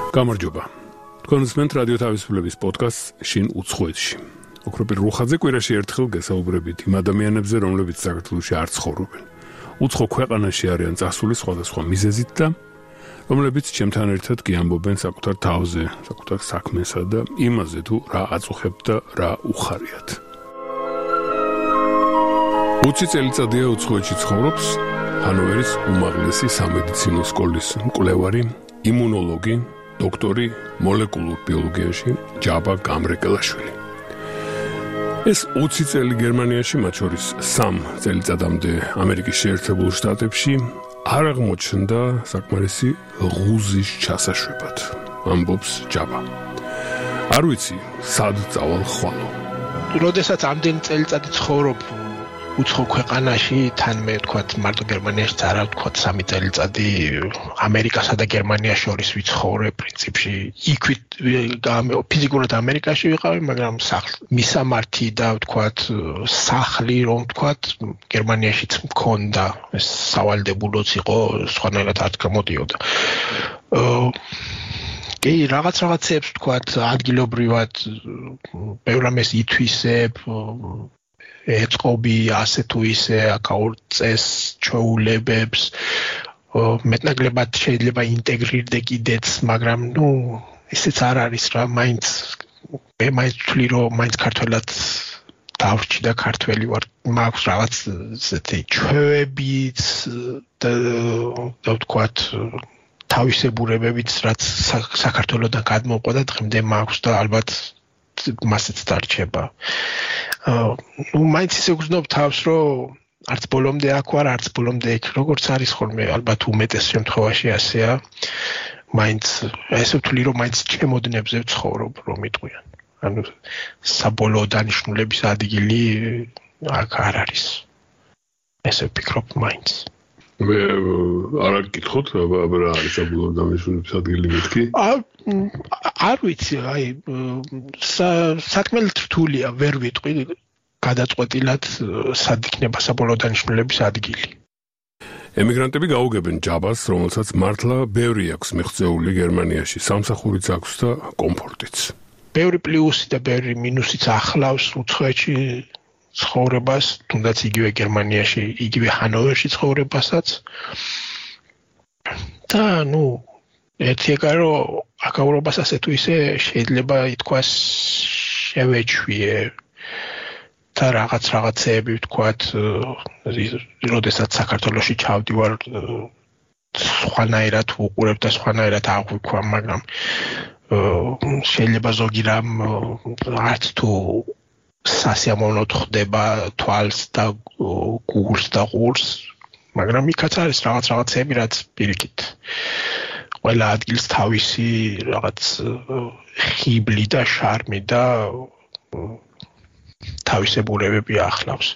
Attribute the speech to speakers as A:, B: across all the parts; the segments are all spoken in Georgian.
A: გამარჯობა. თქვენ უსმენთ რადიო თავისუფლების პოდკასტს შინ უცხოეთში. ოქროპირ რუხაძე კვირაში ერთხელ გესაუბრებით იმ ადამიანებზე, რომლებიც საქართველოში არ ცხოვრობენ. უცხო ქვეყანაში არიან წასული სხვადასხვა მიზეზით და რომლებიც ჩემთან ერთად გიამბობენ საკუთარ თავზე, საკუთარ საქმესა და იმაზე თუ რა აწუხებთ და რა უხარიათ. 20 წელიწადია უცხოეთში ცხოვრობს ჰანოვერის უმაღლესი სამედიცინო სკოლის მკვლევარი, იმუნოლოგი, დოქტორი მოლეკულურ ბიოლოგიაში ჯაბა გამრეკელაშვილი. ეს 20 წელი გერმანიაში, მათ შორის 3 წელიწადამდე ამერიკის შეერთებულ შტატებში არ აღმოჩნდა საკმარისი ღუზის ჩასაშვებად, ამბობს ჯაბა. არ ვიცი, სად წავალ ხვალო.
B: როდესაც ამდენი წელიწადი ცხოვრობ უცხო ქვეყანაში, თან მე ვთქვათ, მარტო გერმანიაში არა ვთქვათ 3 წელიწადი ამერიკასა და გერმანიას შორის ვიცხოვრე პრინციპში. იქვით ფიზიკურად ამერიკაში ვიყავი, მაგრამ მისამართი და ვთქვათ სახლი რომ ვთქვათ გერმანიაშიც მქონდა. ეს სავალდებულოც იყო, სხვანაირად არ გამოდიოდა. კი, რაღაცებს ვთქვათ ადგილობრივად ბევრ რამეს ითვისებ, ეწყობი ასე თუ ისე აკაურ წესს, ჩვეულებებს, მეტნაკლებად შეიძლება ინტეგრირდე კიდეც, მაგრამ ესეც არ არის რა, მაინც ვთვლი რომ მაინც ქართველად დავრჩი და ქართველი ვარ, მაქვს რაღაც ესეთი ჩვევებიც და ვთქვათ თავისებურებებიც, რაც საქართველოდან გადმოყვა და დღემდე მაქვს და ალბათ მასეც დარჩება. მაინც ისე გრძნობ თავს, რომ არც ბოლომდე აქ ვარ, არც ბოლომდე იქ, როგორც არის ხოლმე, ალბათ უმეტეს შემთხვევაში ასეა. მაინც ესე ვთვლი, რომ მაინც ჩემოდნებზე ვცხოვრობ, რომ იტყვიან. ანუ საბოლოო დანიშნულების ადგილი აქ არ არის. ესე ვფიქრობ მაინც.
A: მე არ გითხოთ, რა არის საბოლოო დანიშნულების ადგილი მეთქი?
B: არ ვიცი, საკმაოდ რთულია, ვერ ვიტყვი გადაწყვეტილად სად იქნება საბოლოო დანიშნულების ადგილი.
A: ემიგრანტები გაუგებენ ჯაბას, რომელსაც მართლა ბევრი აქვს მიღწეული გერმანიაში, სამსახურიც აქვს და კომფორტიც.
B: ბევრი პლუსი და ბევრი მინუსიც ახლავს უცხოეთში ცხოვრებას, თუნდაც იგივე გერმანიაში, იგივე ჰანოვერში ცხოვრებასაც. და ერთი ეგარო აკავრობას ასე თუ ისე შეიძლება ითქვას შევეჩვიე და რაღაცეები ვთქვათ, როდესაც საქართველოში ჩავდივარ, სხვანაირად ვუყურებ და სხვანაირად აღვიქვა, მაგრამ შეიძლება ზოგი რამ არც თუ სასიამოვნოდ ხდება თვალს და გულს და ყურს, მაგრამ იქაც არის რაღაცეები, რაც პირიქით ყველა ადგილს თავისი რაღაც ხიბლი და შარმი და თავისებურებები ახლავს.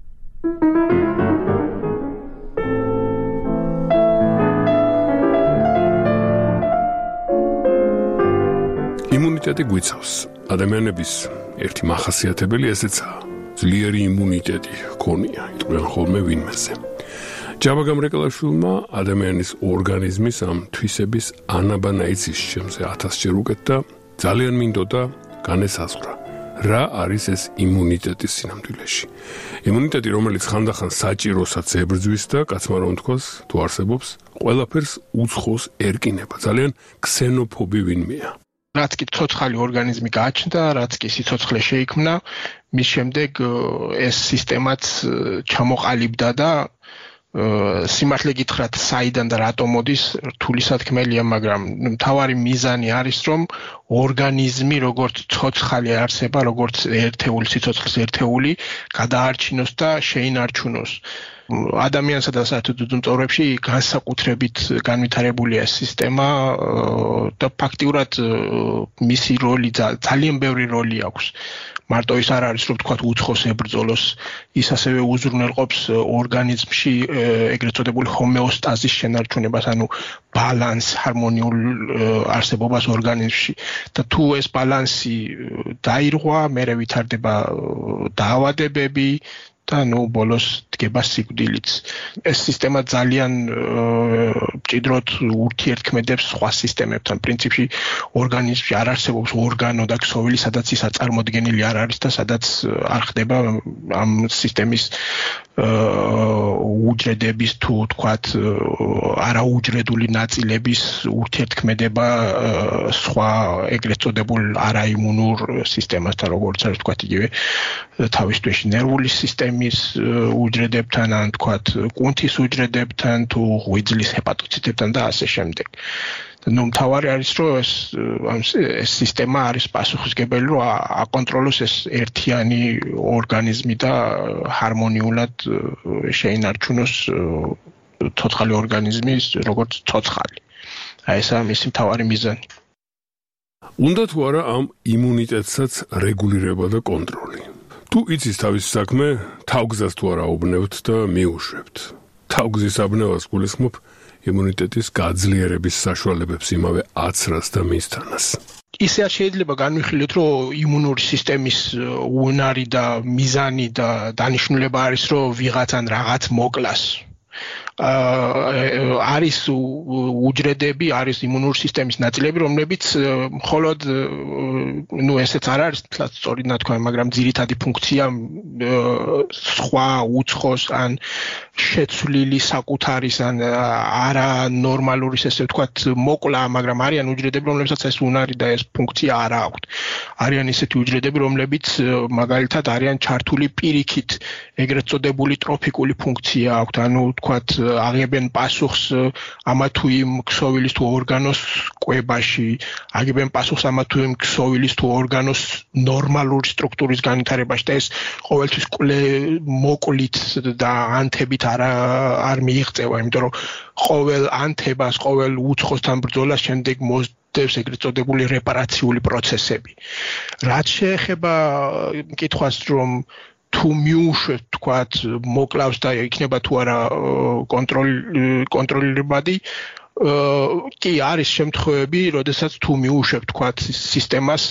A: იმუნიტეტი გვიცავს. ადამიანების ერთი მახასიათებელი ესეცაა. ძლიერი იმუნიტეტი ჰქონია, იტყვიან ხოლმე ვინმეზე. ჯაბა გამრეკელაშვილმა ადამიანის ორგანიზმის ამ თვისების ანაბანაიცის შემზე 1000-ჯერ უკეთ და ძალიან მინდოდა განესაზღვრა, რა არის ეს იმუნიტეტის სინამდვილეში. იმუნიტეტი, რომელიც ხანდახან საჭიროსაც ებრძვის და კაცმა რომ თქვას, თუ არსებობს, ყველაფერს უცხოს ერკინება. ძალიან ქსენოფობი ვინმეა.
B: რაც კი ცოცხალი ორგანიზმი გააჩნდა, რაც კი სიცოცხლე შეიქმნა, მის შემდეგ ეს სისტემაც ჩამოყალიბდა და სიმართლე გითხრათ, საიდან და რატომ მოდის, რთული სათქმელია, მაგრამ მთავარი მიზანი არის, რომ ორგანიზმი როგორც ცოცხალი არსება, როგორც ერთეული სიცოცხლის ერთეული, გადაარჩინოს და შეინარჩუნოს. ადამიანსა და საერთოდ ძუძუმწოვრებში განსაკუთრებით განვითარებულია სისტემა და ფაქტიურად მისი როლი ძალიან ბევრი როლი აქვს. მარტო ის არ არის, რომ თქვათ უცხოს ებრძოლოს, ის ასევე უზრუნველყოფს ორგანიზმში ეგრეთ წოდებული ჰომეოსტაზის შენარჩუნებას, ანუ ბალანს, ჰარმონიულ არსებობას ორგანიზმში. და თუ ეს ბალანსი დაირღვა, მერე ვითარდება დაავადებები და ბოლოს დგება სიკვდილიც. ეს სისტემა ძალიან მჭიდროდ ურთიერთქმედებს სხვა სისტემებთან. პრინციპში ორგანიზმში არ არსებობს ორგანო და ქსოვილი, სადაც ის აწარმოდგენილი არ არის და სადაც არ ხდება ამ სისტემის უჯრედების თუ თქვათ არაუჯრედული ნაწილების ურთიერთქმედება სხვა ეგრეთ წოდებულ არაიმუნურ სისტემასთან, როგორც არის თქვათ იგივე თავის თვეში ნერვული სისტემის უჯრედებთან, ან თქვათ კუნთის უჯრედებთან, თუ ღვიძლის ჰეპატოციტებთან და ასე შემდეგ. მთავარი არის, რომ ეს სისტემა არის პასუხისმგებელი, რომ აკონტროლოს ეს ერთიანი ორგანიზმი და ჰარმონიულად შეინარჩუნოს ცოცხალი ორგანიზმის როგორც ცოცხალი. ესაა მისი მთავარი მიზანი.
A: უნდა თუ არა ამ იმუნიტეტსაც რეგულირება და კონტროლი. თუ იცის თავის საქმე, თავგზას თუ არა უბნევთ და მიუშვებთ. თავგზის აბნევას გულისხმობ იმუნიტეტის გაძლიერების საშუალებებს იმავე აცრას და მისთანას.
B: ისე შეიძლება განვიხილოთ, რომ იმუნური სისტემის უნარი და მიზანი და დანიშნულება არის, რომ ვიღაცან რაღაც მოკლას. არის უჯრედები, არის იმუნური სისტემის ნაწილები, რომლებიც მხოლოდ ესეც არ არის სწორი ნათქვამი, მაგრამ ძირითადი ფუნქცია სხვა უცხოს ან შეცვლილი საკუთარის ან არანორმალური ესე ვთქვათ მოკლა, მაგრამ არიან უჯრედები, რომლებსაც ეს უნარი და ეს ფუნქცია არ აქვთ. არიან ისეთი უჯრედები, რომლებიც მაგალითად არიან ჩართული პირიქით, ეგრეთ წოდებული ტროფიკული ფუნქცია აქვთ, ანუ ვთქვათ აღებენ პასუხს ამა თუ იმ ქსოვილის თუ ორგანოს კვებაში, აღებენ პასუხს ამა თუ იმ ქსოვილის თუ ორგანოს ნორმალური სტრუქტურის განვითარებაში და ეს ყოველთვის მოკლით და ანთებით არ მიიღწევა, იმიტომ რომ ყოველ ანთებას, ყოველ უცხოსთან ბრძოლას შემდეგ მოსდევს ეგრეთ წოდებული რეპარაციული პროცესები. რაც შეეხება მკითხვას, რომ თუ მიუშვებთ, თქვათ, მოკლავს და იქნება თუ არა კონტროლირებადი, კი არის შემთხვევები, როდესაც თუ მიუშვებთ, თქვათ, სისტემას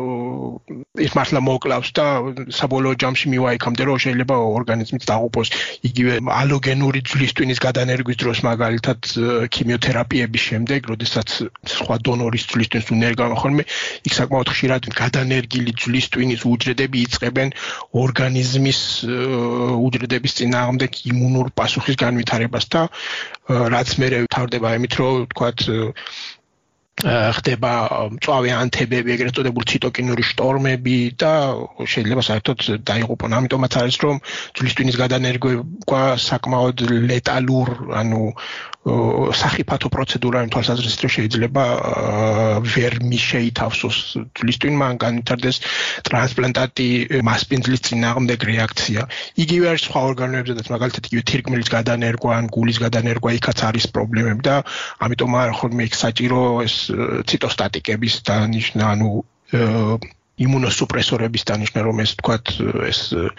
B: ის მართლა მოკლავს და საბოლოო ჯამში მივა იქამდე, რომ შეიძლება ორგანიზმიც დაღუპოს იგივე ალოგენური ძვლის ტვინის გადანერგვის დროს, მაგალითად ქიმიოთერაპიების შემდეგ, როდესაც სხვა დონორის ძვლის ტვინს უნერგავენ ხოლმე, იქ საკმაოდ ხშირად გადანერგილი ძვლის ტვინის უჯრედები იწყებენ ორგანიზმის უჯრედების წინააღმდეგ იმუნურ პასუხის განვითარებას და რაც მერე თავდება იმით, რომ ვთქვათ ხდება მწვავე ანთებები, ეგრეთ წოდებული ციტოკინური შტორმები და შეიძლება საერთოდ დაიღუპონ. ამიტომაც არის, რომ ძვლის ტვინის გადანერგვა საკმაოდ ლეტალურ, ანუ სახიფათო პროცედურა იმ თვალსაზრისით, რომ შეიძლება ვერ შეითავსოს ძვლის ტვინმა, ან განვითარდეს ტრანსპლანტატი მასპინძლის წინააღმდეგ რეაქცია. იგივე არის სხვა ორგანოებზედაც, მაგალითად იგივე თირკმლის გადანერგვა, ან გულის გადანერგვა, იქაც არის პრობლემები და ამიტომ არა ხოლმე იქ საჭირო ეს ციტოსტატიკების დანიშნა, ანუ იმუნოსუპრესორების დანიშნა, რომ ეს თქვათ ეს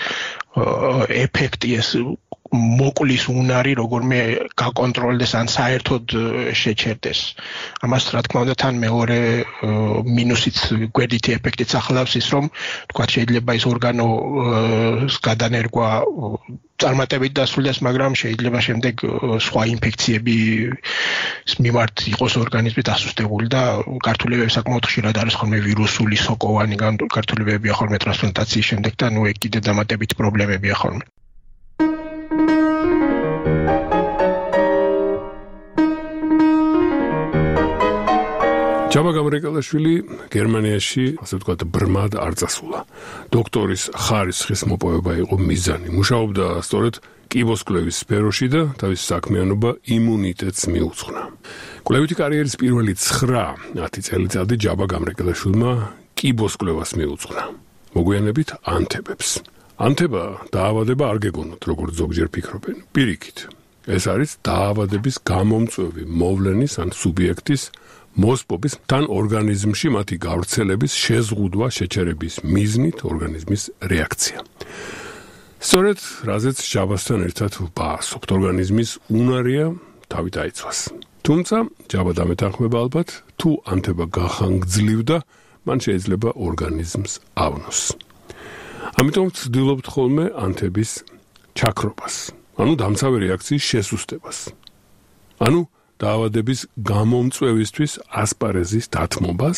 B: ეფექტი ეს მოკლის უნარი როგორმე გაკონტროლდეს ან საერთოდ შეჩერდეს. ამას რა თქმა უნდა თან მეორე მინუსიც გვერდითი ეფექტიც ახლავს ის, რომ თქვათ შეიძლება ის ორგანოს გადანერგვა წარმატებით დასრულდეს, მაგრამ შეიძლება შემდეგ სხვა ინფექციების მიმართ იყოს ორგანიზმი დასუსტებული და გართულებები საკმაოდ ხშირად არის ხოლმე ვირუსული, სოკოვანი გართულებებია ხოლმე ტრანსპლანტაციის შემდეგ და ეგ კიდე დამატებითი პრობლემებია ხოლმე. ჯაბა გამრეკალაშვილი გერმანიაში, ასე ვთქვათ, ბრმად არ წასულა. დოქტორის ხარისხის მოპოვება იყო მიზანი. მუშაობდა სწორედ კიბოსკვლევის სფეროში და თავის საქმიანობა იმუნიტეტს მიუძღვნა. კვლევითი კარიერის პირველი 9-10 წელიწადი ჯაბა გამრეკალაშვილმა კიბოსკვლევას მიუძღვნა. მოგვიანებით ანთებებს. ანთება დაავადება არ გეგონოთ, როგორც ზოგჯერ ფიქრობენ. პირიქით, ეს არის დაავადების გამომწვევი მოვლენის ან სუბიექტის მოსპობის თან ორგანიზმში მათი გავრცელების შეზღუდვა შეჩერების მიზნით ორგანიზმის რეაქცია. სწორედ რაზეც ჯაბასთან ერთად ვბაასობთ, ორგანიზმის უნარია თავი დაიცვას. თუმცა ჯაბა დამეთანხმება ალბათ, თუ ანთება გახანგრძლივდა, მან შეიძლება ორგანიზმს ავნოს. ამიტომ ვცდილობთ ხოლმე ანთების
A: ჩაქრობას, ანუ დამცავი რეაქციის შესუსტებას. ანუ დაავადების გამომწვევისთვის ასპარეზის დათმობას.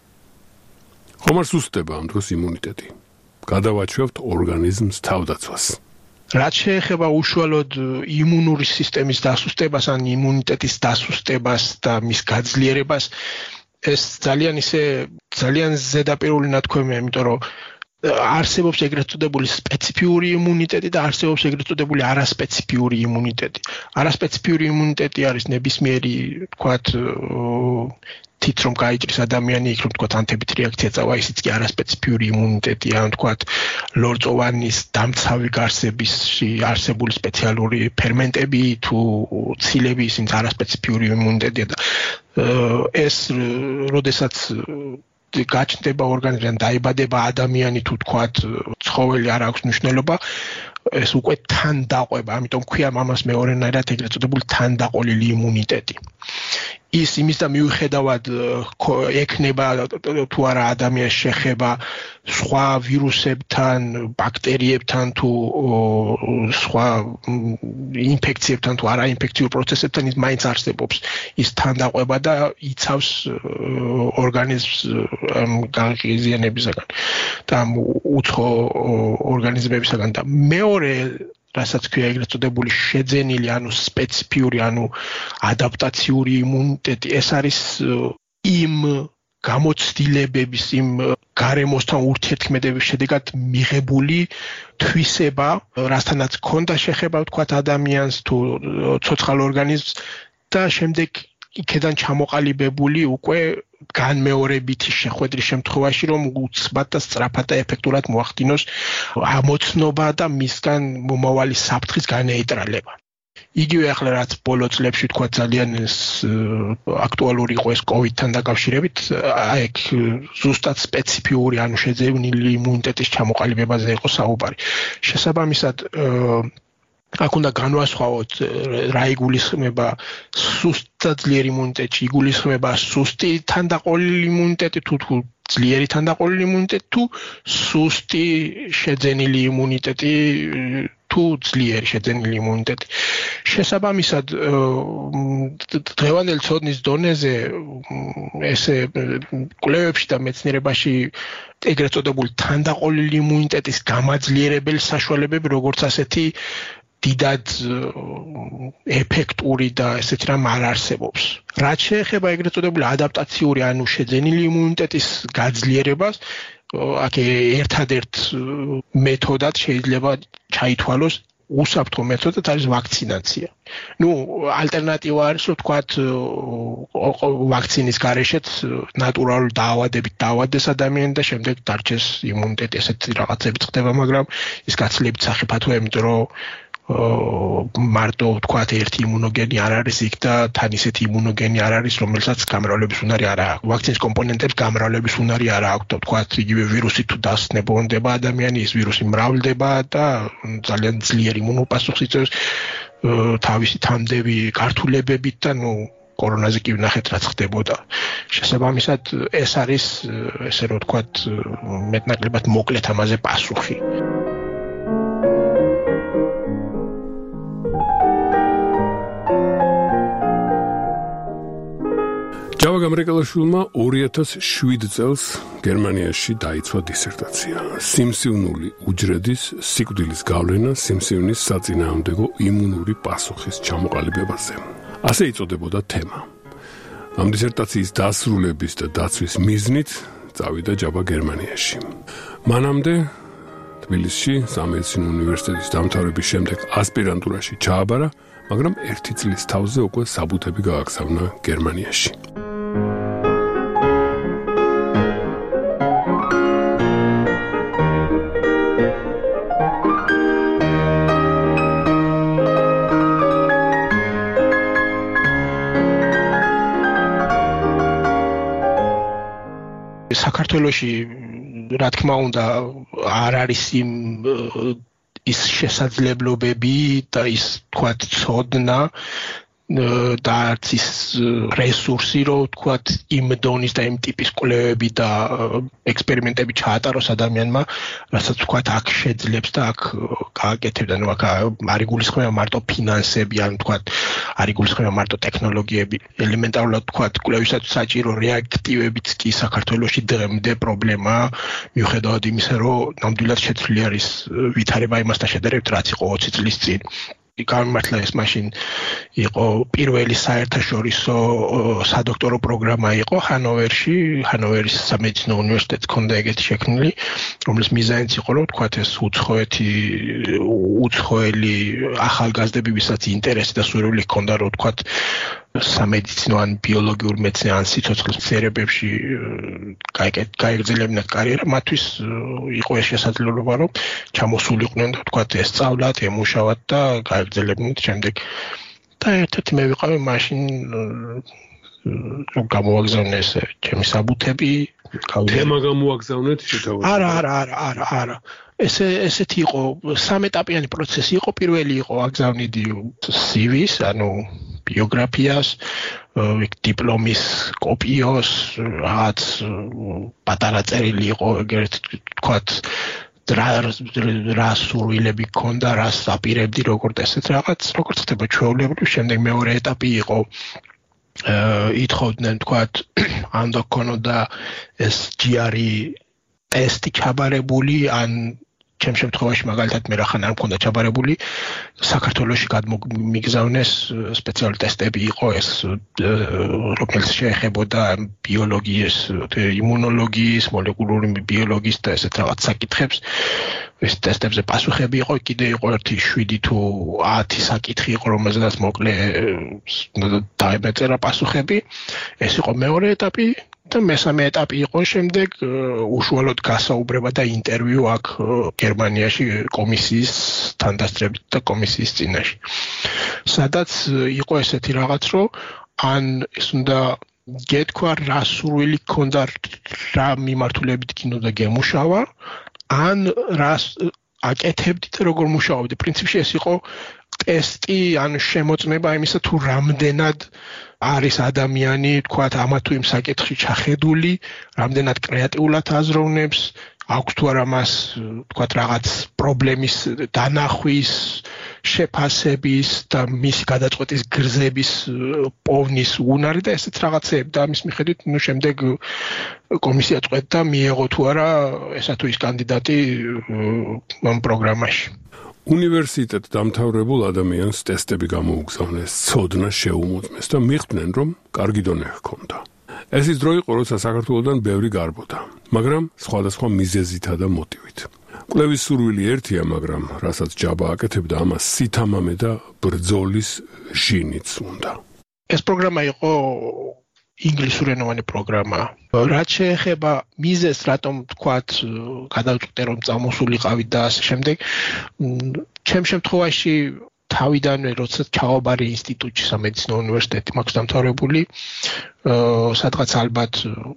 A: ხომ არ სუსტდება ამ დროს იმუნიტეტი. გადავაჩვევთ ორგანიზმს თავდაცვას.
B: რაც შეეხება უშუალოდ იმუნური სისტემის დასუსტებას ან იმუნიტეტის დასუსტებას და მის გაძლიერებას, ეს ძალიან ზედაპირული ნათქვამია, იმიტომ რომ არსებობს ეგრეთ წოდებული სპეციფიური იმუნიტეტი და არსებობს ეგრეთ წოდებული არასპეციფიური იმუნიტეტი. არასპეციფიური იმუნიტეტი არის ნებისმიერი, თქვათ, თით რომ გაიჭრის ადამიანი, იქ რომ თქვათ ანთებით რეაქცია წავა, ისიც კი არასპეციფიური იმუნიტეტია, ან თქვათ ლორწოვანის დამცავი გარსებისში არსებული სპეციალური ფერმენტები თუ ცილები, ისინი არასპეციფიური იმუნიტეტია და ეს როდესაც გაჩნდება ორგანიზმიდან, დაიბადება ადამიანი თუ თქვათ ცხოველი არ აქვს მნიშვნელობა, ეს უკვე თან დაყვება, ამიტომ ქვია ამას მეორენაირად ეგრეთ წოდებული თანდაყოლილი იმუნიტეტი. ის იმის და მიუხედავად ექნება თუ არა ადამიანს შეხება სხვა ვირუსებთან, ბაქტერიებთან თუ სხვა ინფექციებთან თუ არაინფექციურ პროცესებთან ის მაინც არსებობს ის თანდაყვება და იცავს ორგანიზმს განხიზიანებისაგან და უცხო ორგანიზმებისაგან და მეორე რასაც ქვია ეგრეთ წოდებული შეძენილი, ანუ სპეციფიური, ანუ ადაპტაციური იმუნიტეტი, ეს არის იმ გამოცდილებების, იმ გარემოსთან ურთიერთქმედების შედეგად მიღებული თვისება, რასთანაც ჰქონდა შეხება, ვთქვათ, ადამიანს თუ ცოცხალ ორგანიზმს და შემდეგ იქედან ჩამოყალიბებული უკვე განმეორებითი შეხვედრის შემთხვევაში, რომ უცბად და სწრაფად და ეფექტურად მოახდინოს ამოცნობა და მისგან მომავალი საფრთხის განეიტრალება. იგივე ახლა რაც ბოლო წლებში თქვა ძალიან აქტუალური იყო ეს COVID-თან დაკავშირებით, აქ ზუსტად სპეციფიური, ანუ შეძენილი იმუნიტეტის ჩამოყალიბებაზე იყო საუბარი. შესაბამისად, აქ უნდა განვასხვაოთ რა იგულისხმება სუსტად ძლიერი იმუნიტეტი, იგულისხმება სუსტი თანდაყოლილი იმუნიტეტი თუ ძლიერი თანდაყოლილი იმუნიტეტი თუ სუსტი შეძენილი იმუნიტეტი თუ ძლიერი შეძენილი იმუნიტეტი. შესაბამისად, დღევანდელი ცოდნის დონეზე ესე კვლევებში და მეცნიერებაში ეგრეთ წოდებული თანდაყოლილი იმუნიტეტის გამაძლიერებელი საშუალებები როგორც ასეთი დიდად ეფექტური და ესეთი რამ არ არსებობს. რაც შეეხება ეგრეთ წოდებული ადაპტაციური, ანუ შეძენილი იმუნიტეტის გაძლიერებას, აქ ერთადერთ მეთოდად შეიძლება ჩაითვალოს უსაფრთხო მეთოდად არის ვაქცინაცია. ალტერნატივა არის, რომ თქვათ ვაქცინის გარეშეც ნატურალური დაავადებით დაავადდეს ადამიანი და შემდეგ დარჩეს იმუნიტეტი, ესეთი რაღაცები ხდება, მაგრამ ის გაცილებით სახიფათოა, იმიტომ რომ მარტო თქვათ ერთი იმუნოგენი არ არის იქ და თან ისეთი იმუნოგენი არ არის, რომელსაც გამრავლების უნარი არ აქვს. ვაქცინის კომპონენტებს გამრავლების უნარი არ აქვს. თქვათ იგივე ვირუსი თუ დასნებონდება ადამიანი, ის ვირუსი მრავლდება და ძალიან ძლიერ იმუნოპასუხს იწვევს თავისი თამდევი გართულებებით და კორონაზე კი ვნახეთ რაც ხდებოდა. შესაბამისად, ეს არის ესე რომ თქვათ მეტნაკლებად მოკლედ ამაზე პასუხი.
A: ჯავა გამრეკალაშვილმა 2007 წელს გერმანიაში დაიცვა დისერტაცია. სიმსივნული უჯრედის სიკვდილის გავლენა სიმსივნის საწინააღმდეგო იმუნური პასუხის ჩამოყალიბებაზე. ასე იწოდებოდა თემა. ამ დისერტაციის დასრულების და დაცვის მიზნით წავიდა ჯავა გერმანიაში. მანამდე თბილისში სამედიცინო უნივერსიტეტის დამთავრების შემდეგ ასპირანტურაში ჩააბარა, მაგრამ 1 წლის თავზე უკვე საბუთები გააგზავნა გერმანიაში.
B: საქართველოში რა თქმა უნდა არ არის ის შესაძლებლობები და ის თქვათ ცოდნა და არც ის რესურსი, რომ თქვათ იმ დონის და იმ ტიპის კვლევები და ექსპერიმენტები ჩაატაროს ადამიანმა, რასაც თქვათ აქ შეძლებს და აქ გააკეთებდა, ნუ აქ არ იგულისხმება მარტო ფინანსები, ან თქვათ არ იგულისხმება მარტო ტექნოლოგიები. ელემენტარულად თქვათ კვლევისათვის საჭირო რეაქტივებიც კი საქართველოში დღემდე პრობლემაა, მიუხედავად იმისა, რომ ნამდვილად შეცვლილი არის ვითარება იმასთან შედარებით, რაც იყო 20 წლის წინ. გამართლა ეს მაშინ იყო პირველი საერთაშორისო სადოქტორო პროგრამა იყო ჰანოვერში, ჰანოვერის სამედიცინო უნივერსიტეტს ჰქონდა ეგეთი შექმნილი, რომლის მიზანიც იყო, რომ თქვათ ეს უცხოელი ახალგაზრდები, ვისაც ინტერესი და სურვილი ჰქონდა, რომ თქვათ სამედიცინო ან ბიოლოგიურ მეცნიერებაში ან სიცოცხლის მცენარეებში გაეგრძელებინათ კარიერა, მათთვის იყო ეს შესაძლებლობა, რომ ჩამოსულიყვნენ და თქვათ ესწავლათ, ემუშავათ და გაეგრძელებინათ შემდეგ. და ერთ-ერთი მე ვიყავი მაშინ რომ გამოვაგზავნე ეს ჩემი საბუთები,
A: თემა გამოვაგზავნეთ შეთავაზეთ?
B: არა. ესეთი იყო სამეტაპიანი პროცესი იყო. პირველი იყო აგზავნიდი CV-ს, ანუ ბიოგრაფიას, დიპლომის კოპიოს, რაღაც პატარა წერილი იყო, ეგრეთ თქვათ რა სურვილები გქონდა, რას აპირებდი, როგორც ესეთ რაღაც, როგორც ხდება ჩვეულებრივ. შემდეგ მეორე ეტაპი იყო ითხოვდნენ თქვათ ან გქონოდა ეს GRE ტესტი ჩაბარებული, ან ჩემ შემთხვევაში მაგალითად მე რახან არ მქონდა ჩაბარებული, საქართველოში გადმომიგზავნეს სპეციალური ტესტები იყო ეს, რომელიც შეეხებოდა ბიოლოგიის, იმუნოლოგიის, მოლეკულური ბიოლოგიის და ესეთ რაღაც საკითხებს. ეს ტესტებზე პასუხები იყო, კიდე იყო ერთი 7 თუ 10 საკითხი იყო, რომელზედაც მოკლე დაეწერა პასუხები. ეს იყო მეორე ეტაპი. და მესამე ეტაპი იყო შემდეგ უშუალოდ გასაუბრება და ინტერვიუ აქ გერმანიაში კომისიის თანდასწრებით და კომისიის წინაშე. სადაც იყო ესეთი რაღაც, რომ ან ეს უნდა გეთქვა რა სურვილი გქონდა, რა მიმართულებით გინდოდა გემუშავა, ან რას აკეთებდი და როგორ მუშაობდი. პრინციპში ეს იყო ტესტი, ან შემოწმება იმისა, თუ რამდენად არის ადამიანი, თქვათ, ამა თუ იმ საკითხში ჩახედული, რამდენად კრეატიულად აზროვნებს, აქვს თუ არა მას, თქვათ, რაღაც პრობლემის დანახვის, შეფასების და მისი გადაწყვეტის გრძების პოვნის უნარი და ესეც რაღაცეები და ამის მიხედვით, ნუ შემდეგ კომისია წყვეტდა მიეღო თუ არა ესა თუ ის კანდიდატი ამ პროგრამაში.
A: უნივერსიტეტ დამთავრებულ ადამიანს ტესტები გამოუგზავნეს, ცოდნა შეუმოწმეს და მიხვდნენ, რომ კარგი დონე ჰქონდა. ეს ის დრო იყო, როცა საქართველოდან ბევრი გარბოდა, მაგრამ სხვადასხვა მიზეზითა და მოტივით. კვლევის სურვილი ერთია, მაგრამ რასაც ჯაბა აკეთებდა, ამას სითამამე და ბრძოლის ჟინიც უნდა.
B: ეს პროგრამა იყო ინგლისურენოვანი პროგრამა. რაც შეეხება მიზეზს, რატომ თქვათ გადავწყვეტე რომ წამოსულიყავი და ასე შემდეგ, ჩემ შემთხვევაში თავიდანვე როცა ჩავაბარე ინსტიტუტში სამედიცინო უნივერსიტეტი მაქვს დამთავრებული, სადღაც ალბათ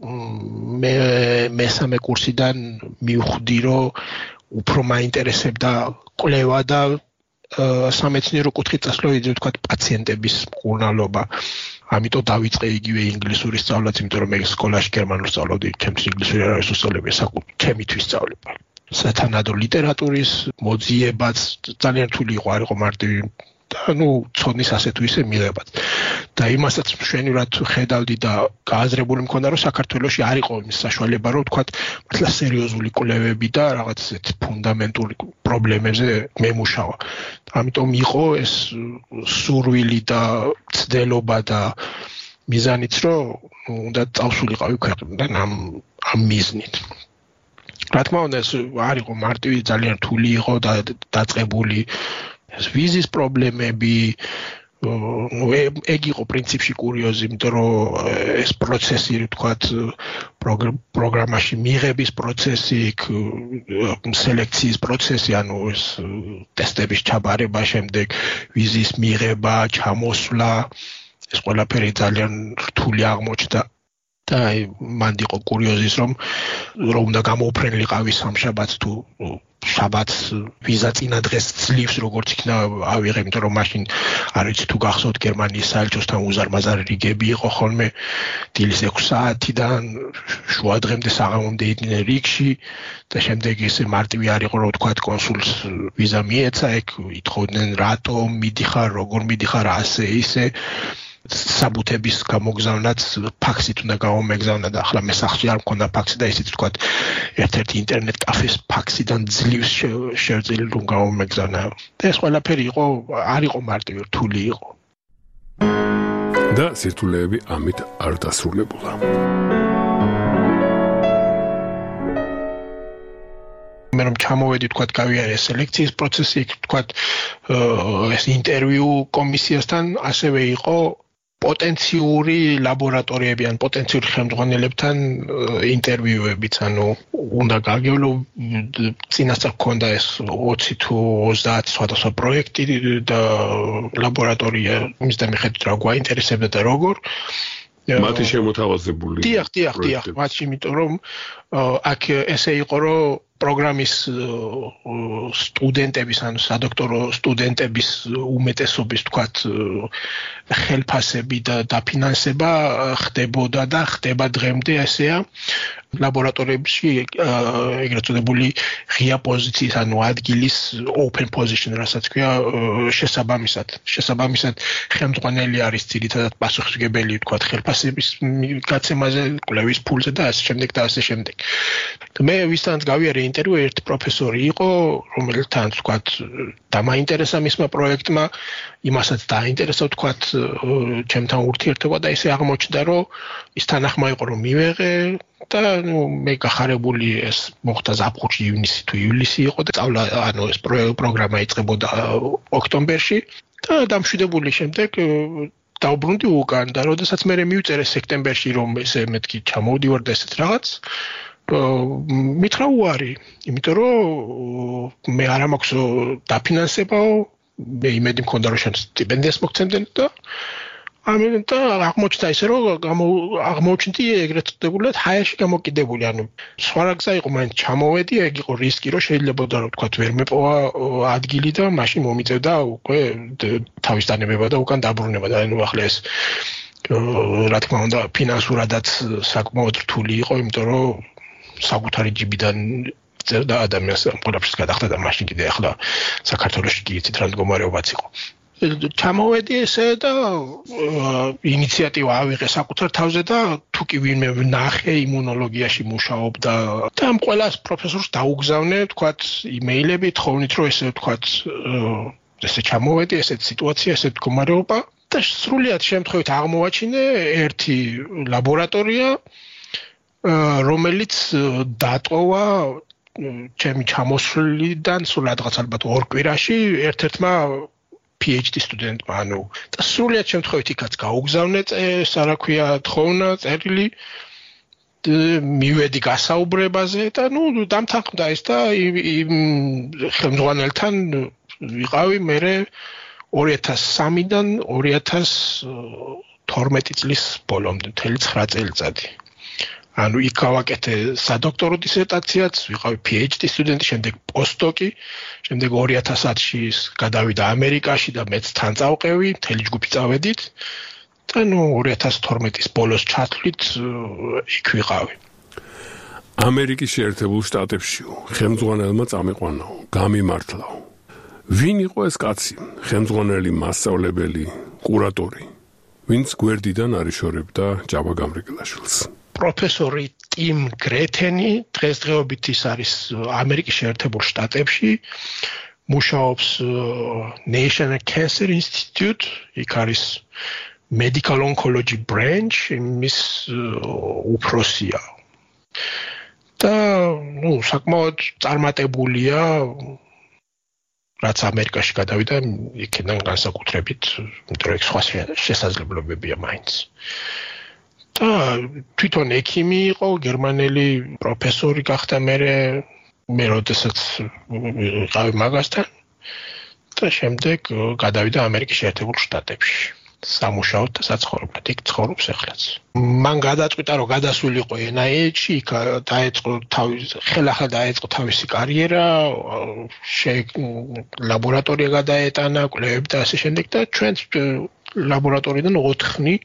B: მესამე კურსიდან მივხვდი, რომ უფრო მაინტერესებდა კვლევა და სამეცნიერო კუთხით წასვლა, ვიდრე თქვათ პაციენტების მკურნალობა. ამიტომ დავიწყე იგივე ინგლისურის სწავლაც, იმიტომ რომ მე სკოლაში გერმანულს სწავლობდი, ჩემთვის ინგლისური არ არის უსწავლებელი, ჩემთვის სწავლება. სათანადო ლიტერატურის მოძიებაც ძალიან რთული იყო, არ იყო მარტივი და ცოდნის ასე თუ ისე მიღებაც. და იმასაც მშვენივრად ხედავდი და გააზრებული მქონდა, რომ საქართველოში არ იყო იმის საშუალება, რომ თქვათ, მართლა სერიოზული კვლევები და რაღაც ესეთ ფუნდამენტური პრობლემებზე მემუშავა. ამიტომ იყო ეს სურვილი და ცდელობა და მიზანიც, რომ უნდა წავსულიყავი ქვეყნიდან ამ მიზნით. რა თქმა უნდა, ეს არ იყო მარტივი, ძალიან რთული იყო და დაწყებული ეს ვიზის პრობლემები, ეგ იყო პრინციპში კურიოზი, იმიტომ რომ ეს პროცესი, თქვათ, პროგრამაში მიღების პროცესი, სელექციის პროცესი, ანუ ეს ტესტების ჩაბარება, შემდეგ ვიზის მიღება, ჩამოსვლა, ეს ყველაფერი ძალიან რთული აღმოჩნდა. და მანდ იყო კურიოზის, რომ უნდა გამოუფრენილიყავი სამშაბათს თუ შაბათს ვიზა წინა დღეს ძლივს როგორც იქნა ავიღე, იმიტომ რომ მაშინ არ ვიცი თუ გახსოვთ გერმანიის საელჩოსთან უზარმაზარი რიგები იყო ხოლმე დილის 6 საათიდან შუა დღემდე საღამომდე იდნენ რიგში და შემდეგ ეს მარტივი არ იყო რომ თქვა კონსულს ვიზა მიეცა, ეგ ითხოვდნენ რატომ მიდიხარ, როგორ მიდიხარ, ასე ისე საბუთების გამოგზავნაც ფაქსით უნდა გამომეგზავნა და ახლა მე სახლში არ მქონდა ფაქსი და ისიც თქვა ერთ-ერთი ინტერნეტ კაფეს ფაქსიდან ძლივს შევწილი რომ გამომეგზავნა და ეს ყველაფერი იყო არ იყო მარტივი რთული იყო
A: და სირთულეები ამით არ დასრულებულა
B: მე რომ ჩამოვედი თქვა გავიარე სელექციის პროცესი თქვა ეს ინტერვიუ კომისიასთან ასევე იყო პოტენციური ლაბორატორიები ან პოტენციური ხელმძღვანელებთან ინტერვიუებიც, ანუ უნდა გაგევლო წინასწარ გქონდა ეს 20 თუ 30 სხვადასხვა პროექტი და ლაბორატორია, იმის და მიხედვით რა გვაინტერესებდა და როგორ
A: მათი შემოთავაზებული.
B: დიახ, მათი, იმიტომ რომ აქ ესე იყო რომ პროგრამის სტუდენტების ან სადოქტორო სტუდენტების უმეტესობის თქვათ ხელფასები და დაფინანსება ხდებოდა და ხდება დღემდე ესეა ლაბორატორიებში ეგრეთ წოდებული ღია პოზიციის ანუ ადგილის open position რასაც ქვია შესაბამისად ხელმძღვანელი არის ძირითადად პასუხისმგებელი თქვათ ხელფასების გაცემაზე, კვლევის ფულზე და ასე შემდეგ და ასე შემდეგ. მე ვისთანაც გავიარე ინტერვიუ ერთ პროფესორი იყო, რომელთან თქვათ დამაინტერესა მისმა პროექტმა, იმასაც დაინტერესა თქვათ ჩემთან ურთიერთობა და ისე აღმოჩნდა, რომ ის თანახმა იყო რომ მივეღე და მე გახარებული ეს მოხდა ზაფხულში ივნისი თუ ივლისი იყო და სწავლა ანუ ეს პროგრამა იწყებოდა ოქტომბერში და დამშვიდებული შემდეგ დავბრუნდი უკან და როდესაც მე მივწერე სექტემბერში რომ ესე მეთქი ჩამოვდივარ და ესეთ რაღაც მითხრა უარი, იმიტომ რომ მე არ მაქვს დაფინანსებაო, მე იმედი მქონდა რომ შენ სტიპენდიას მოგცემდნენ და და აღმოჩნდა ისე რომ აღმოჩნდი ეგრეთ წოდებული ჰაერში გამოკიდებული, ანუ სხვა რა გზა იყო, მაინც ჩამოვედი, ეგ იყო რისკი რომ შეიძლებოდა რომ თქვა ვერ მეპოვა ადგილი და მაშინ მომიწევდა უკვე თავის დანებება და უკან დაბრუნება და ანუ ახლა ეს რა თქმა უნდა ფინანსურადაც საკმაოდ რთული იყო, იმიტომ რომ საკუთარი ჯიბიდან წერდა ადამიანს ყველაფერს გადახდა და მაშინ კიდე ახლა საქართველოში კი იცით რა მდგომარეობაც იყო. ჩამოვედი ესე და ინიციატივა ავიღე საკუთარ თავზე და თუ კი ვინმე ვნახე იმუნოლოგიაში მუშაობდა და ამ ყველას პროფესორს დაუგზავნე თქვათ იმეილები თხოვნით რომ ესე თქვათ ესე ჩამოვედი ესეთ სიტუაცია ესეთ მდგომარეობა და სრულიად შემთხვევით აღმოვაჩინე ერთი ლაბორატორია რომელიც დატოვა ჩემი ჩამოსვლიდან სულ რაღაც ალბათ 2 კვირაში ერთ-ერთმა PhD სტუდენტმა, ანუ და სრულიად შემთხვევით იქაც გაუგზავნე რა ქვია თხოვნა წერილი მივედი გასაუბრებაზე და ნუ დამთანხმდა ეს და იმ ხელმძღვანელთან ვიყავი მე 2003-დან 2012 წლის ბოლომდე, 9 წელიწადი. ანუ იქ გავაკეთე სადოქტორო დისერტაციაც, ვიყავი PhD სტუდენტი, შემდეგ პოსტდოკი, შემდეგ 2010-ში გადავიდა ამერიკაში და მეც თან წავყევი, მთელი ჯგუფი წავედით და ნუ 2012-ის ბოლოს ჩათვლით იქ ვიყავი.
A: ამერიკის შეერთებულ შტატებშიო, ხელმძღვანელმა წამიყვანაო, გამიმართლაო. ვინ იყო ეს კაცი, ხელმძღვანელი, მასწავლებელი, კურატორი, ვინც გვერდიდან არიშორებდა ჯაბა გამრიგლაშვილს?
B: პროფესორი ტიმ გრეთენი დღესდღეობით ის არის ამერიკის შეერთებულ შტატებში, მუშაობს National Cancer Institute, იქ არის Medical Oncology Branch, იმის უფროსია. და ნუ საკმაოდ წარმატებულია რაც ამერიკაში გადავიდა, იქიდან განსაკუთრებით, იმიტომ რომ სხვა შესაძლებლობებია მაინც. და თვითონ ექიმი იყო, გერმანელი პროფესორი გახდა მე როდესაც ვიყავი მაგასთან და შემდეგ გადავიდა ამერიკის შეერთებულ შტატებში. სამუშაოდ და საცხოვრებლად იქ ცხოვრობს ახლაც. მან გადაწყვიტა რომ გადასულიყო NIH-ში, დაეწყო ხელახლა დაეწყო თავისი კარიერა, ლაბორატორია გადაეტანა, კვლევები და ასე შემდეგ და ჩვენც ლაბორატორიიდან 4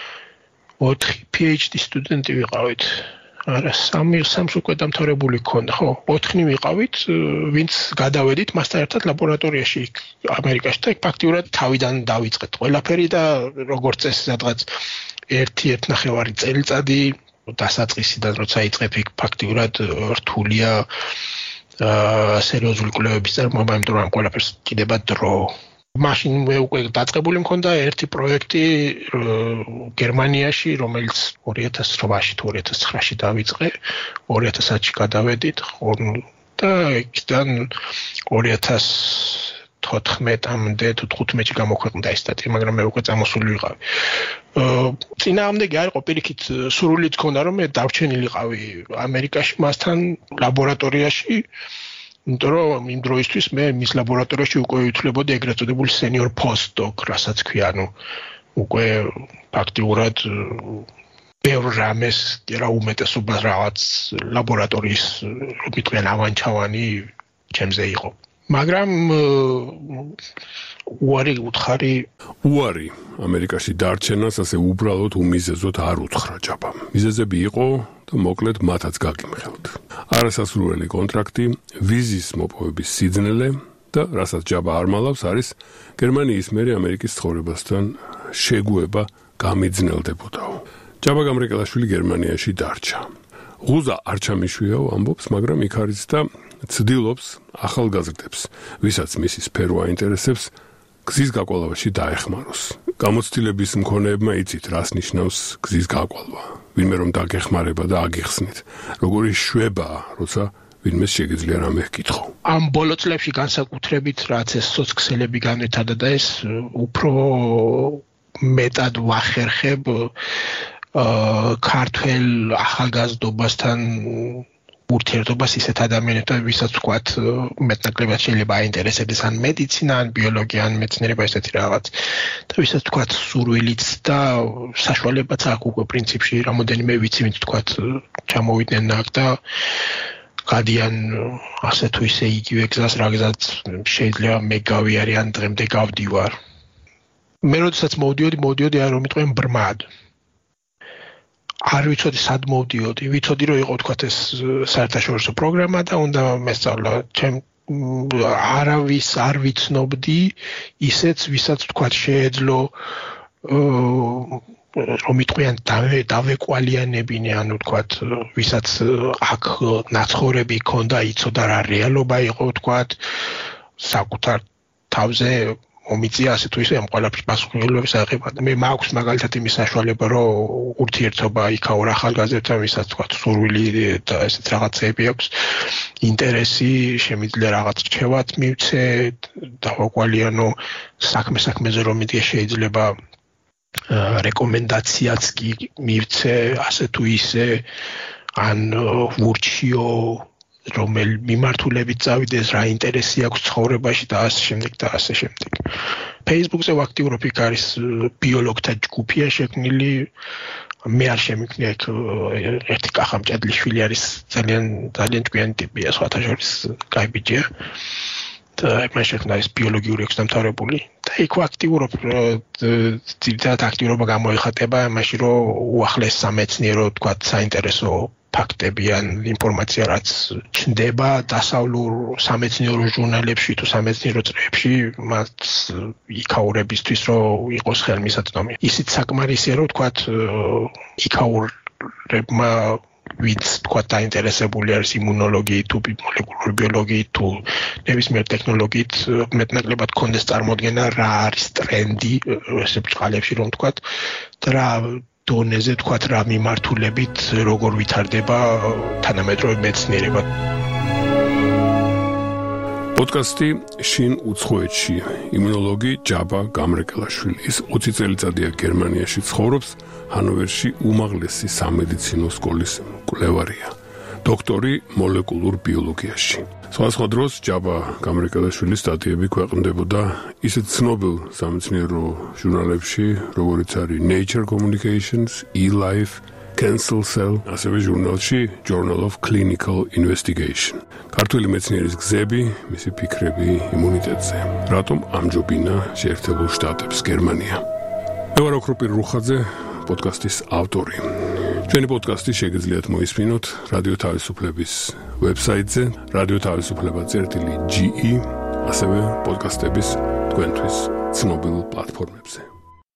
B: PhD სტუდენტი ვიყავით. არა, 3 უკვე დამთავრებული ქონდა, ხო? 4 ვიყავით, ვინც გადავედით მასთან ერთად ლაბორატორიაში ამერიკაში და ფაქტიურად თავიდან დავიწყეთ ყველაფერი და როგორც წესი სადღაც 1.5 წელიწადი დასაწყისიდან როცა იწყებ იქ ფაქტიურად რთულია სერიოზული კვლევების წარმოება, იმიტომ რომ ყველაფერს კიდება დრო. მაშინ მე უკვე დაწყებული მქონდა ერთი პროექტი გერმანიაში, რომელიც 2008-ში თუ 2009-ში დავიწყე, 2010-ში გადავედით და იქიდან 2014-მდე თუ 15-ში გამოქვეყნდა ეს სტატია, მაგრამ მე უკვე წამოსული ვიყავი. წინააღმდეგი არ იყო, პირიქით სრულიც ქონდა რომ მე დარჩენილიყავი ამერიკაში მასთან ლაბორატორიაში. იმიტომ რომ იმ დროისთვის მე მის ლაბორატორიაში უკვე ვითვლებოდი ეგრეთ წოდებული senior postdoc, რასაც ქვია, უკვე ფაქტიურად ბევრ რამეს რა უმეტესობა რაღაც ლაბორატორიის მიტყვიან ავანჩავანი ჩემზე იყო. მაგრამ უარი
A: ამერიკაში დარჩენას ასე უბრალოდ უმიზეზოდ არ უთხრა ჯაბამ. მიზეზები იყო და მოკლედ მათაც გაგიმხელთ. არასასურველი კონტრაქტი, ვიზის მოპოვების სიძნელე და რასაც ჯაბა არ მალავს არის გერმანიის მერე ამერიკის ცხოვრებასთან შეგუება გამიძნელდებოდაო. ჯაბა გამრეკელაშვილი გერმანიაში დარჩა. ღუზა არ ჩამიშვიაო ამბობს, მაგრამ იქ არის და ცდილობს ახალგაზრდებს, ვისაც მისი სფერო აინტერესებს, გზის გაკვალვაში დაეხმაროს. გამოცდილების მქონეებმა იცით, რას ნიშნავს გზის გაკვალვა. ვინმე რომ დაგეხმარება და აგიხსნით. როგორი შვებაა, როცა ვინმე შეგიძლია რამე ჰკითხო.
B: ამ ბოლო წლებში განსაკუთრებით რაც ეს სოციქსელები განვითარდა და ეს უფრო მეტად ვახერხებ ქართველ ახალგაზრდობასთან ურთიერთობას ისეთ ადამიანებთან, ვისაც ვთქვათ, მეტნაკლებად შეიძლება აინტერესებდეს ან მედიცინა, ან ბიოლოგია, ან მეცნიერება ესეთი რაღაც. და ვისაც ვთქვათ, სურვილიც და საშუალებაც აქვს უკვე პრინციპში, რამოდენიმე ვიცი, ვინც ვთქვათ, ჩამოვიდნენ აქ და გადიან ასე თუ ისე იგივე გზას, რაგზაც შეიძლება მე გავიარე ან დღემდე გავდივარ. მე როდესაც მოვდიოდი არ რომ მიტყვენ ბრმად. არ ვიცოდი სად მოვდიოდი, ვიცოდი რომ იყო თქვათ ეს საერთაშორისო პროგრამა და უნდა მესწავლა. არავის არ ვიცნობდი, ისეც ვისაც თქვათ შეეძლო რომ მიტყვიან დავეკვალიანებინე, ანუ თქვათ ვისაც აქ ნაცხოვრები ქონდა, იცოდა რა რეალობა იყო თქვათ საკუთარ თავზე მომიწია ასე თუ ისე ამ ყველაფრის პასუხისმგებლობის აღება. მე მაქვს მაგალითად იმის საშუალება, რომ ურთიერთობა იქაურ ახალგაზრდებთან, ვისაც თქვათ სურვილი და ესეთ რაღაცები აქვს, ინტერესი, შემიძლია რაღაც რჩევათ მივცე, დავაკვალიანო საქმეზე რომ მიდია შეიძლება რეკომენდაციაც კი მივცე, ასე თუ ისე, ან ვურჩიო რომელ მიმართულებით წავიდეს, რა ინტერესი აქვს ცხოვრებაში და ასე შემდეგ და ასე შემდეგ. Facebook-ზე ვაქტიურობ, იქ არის ბიოლოგთა ჯგუფია შექმნილი. მე არ შემიქნია იქ ერთი კახამჭადლიშვილი არის ძალიან ჭკვიანი ტიპია, სხვათა შორის კაი ბიჭია. და მე შექმნა ის ბიოლოგიური აქვს დამთავრებული და იქ ვაქტიურობ, ძირითადად აქტიურობა გამოიხატება იმაში, რომ უახლეს სამეცნიერო, თქვა საინტერესო ფაქტები ან ინფორმაცია რაც ჩნდება დასავლურ სამეცნიერო ჟურნალებში თუ სამეცნიერო წრეებში, მათ იქაურებისთვის რომ იყოს ხელმისაწვდომი. ისიც საკმარისია, რომ თქვათ იქაურებმა ვინც თქვათ დაინტერესებული არის იმუნოლოგიით თუ მოლეკულური ბიოლოგიით თუ ნებისმიერ ტექნოლოგიით, მეტნაკლებად კონდეს წარმოდგენა რა არის ტრენდი ესე ბრძოლებში რომ თქვათ და რა დონეზე თქვათ რა მიმართულებით როგორ ვითარდება თანამედროვე მეცნიერება.
A: პოდკასტი შინ უცხოეთში. იმუნოლოგი ჯაბა გამრეკელაშვილი. ის 20 წელიწადია გერმანიაში ცხოვრობს, ჰანოვერში უმაღლესი სამედიცინო სკოლის მკვლევარია. დოქტორი მოლეკულურ ბიოლოგიაში. სხვადასხვა დროს ჯაბა გამრიკელაშვილის სტატიები ქვეყნდებოდა ისეთ ცნობილ სამეცნიერო ჟურნალებში, როგორიც არის Nature Communications, eLife, Cancer Cell, ასევე ჟურნალში Journal of Clinical Investigation. ქართული მეცნიერის გზები, მისი ფიქრები იმუნიტეტზე. რატომ ამჯობინა შეერთებულ შტატებს გერმანია? მე ვარ ოქროპირ რუხაძე, პოდკასტის ავტორი. ჩვენი პოდკასტი შეგიძლიათ მოისმინოთ რადიო თავისუფლების ვებსაიტზე, radioთავისუფლება.ge, ასევე პოდკასტების თქვენთვის ცნობილ პლატფორმებზე.